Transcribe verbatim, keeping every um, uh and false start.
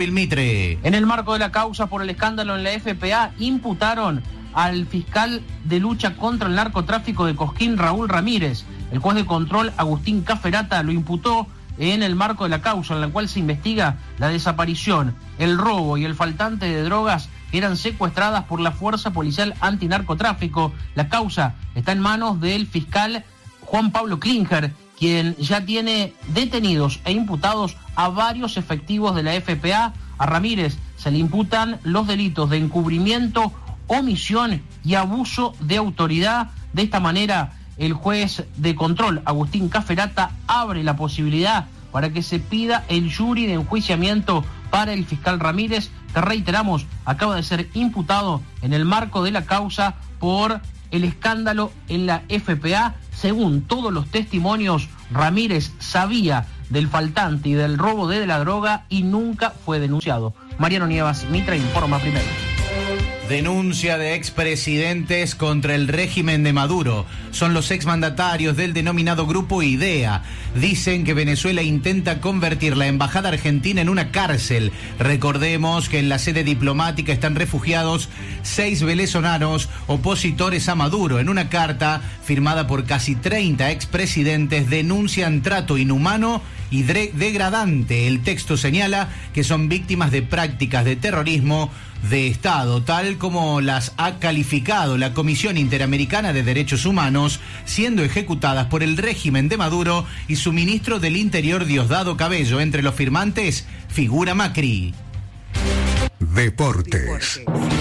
Mitre. En el marco de la causa por el escándalo en la F P A, imputaron al fiscal de lucha contra el narcotráfico de Cosquín, Raúl Ramírez. El juez de control, Agustín Caferata, lo imputó en el marco de la causa en la cual se investiga la desaparición, el robo y el faltante de drogas que eran secuestradas por la Fuerza Policial Antinarcotráfico. La causa está en manos del fiscal Juan Pablo Klinger, quien ya tiene detenidos e imputados a varios efectivos de la F P A. A Ramírez se le imputan los delitos de encubrimiento, omisión y abuso de autoridad. De esta manera, el juez de control, Agustín Caferata, abre la posibilidad para que se pida el jury de enjuiciamiento para el fiscal Ramírez, que reiteramos, acaba de ser imputado en el marco de la causa por el escándalo en la F P A. Según todos los testimonios, Ramírez sabía del faltante y del robo de la droga y nunca fue denunciado. Mariano Nievas, Mitre informa primero. Denuncia de expresidentes contra el régimen de Maduro. Son los exmandatarios del denominado Grupo IDEA. Dicen que Venezuela intenta convertir la embajada argentina en una cárcel. Recordemos que en la sede diplomática están refugiados seis venezolanos opositores a Maduro. En una carta firmada por casi treinta expresidentes denuncian trato inhumano y degradante. El texto señala que son víctimas de prácticas de terrorismo de Estado, tal como las ha calificado la Comisión Interamericana de Derechos Humanos, siendo ejecutadas por el régimen de Maduro y su ministro del Interior, Diosdado Cabello. Entre los firmantes figura Macri. Deportes.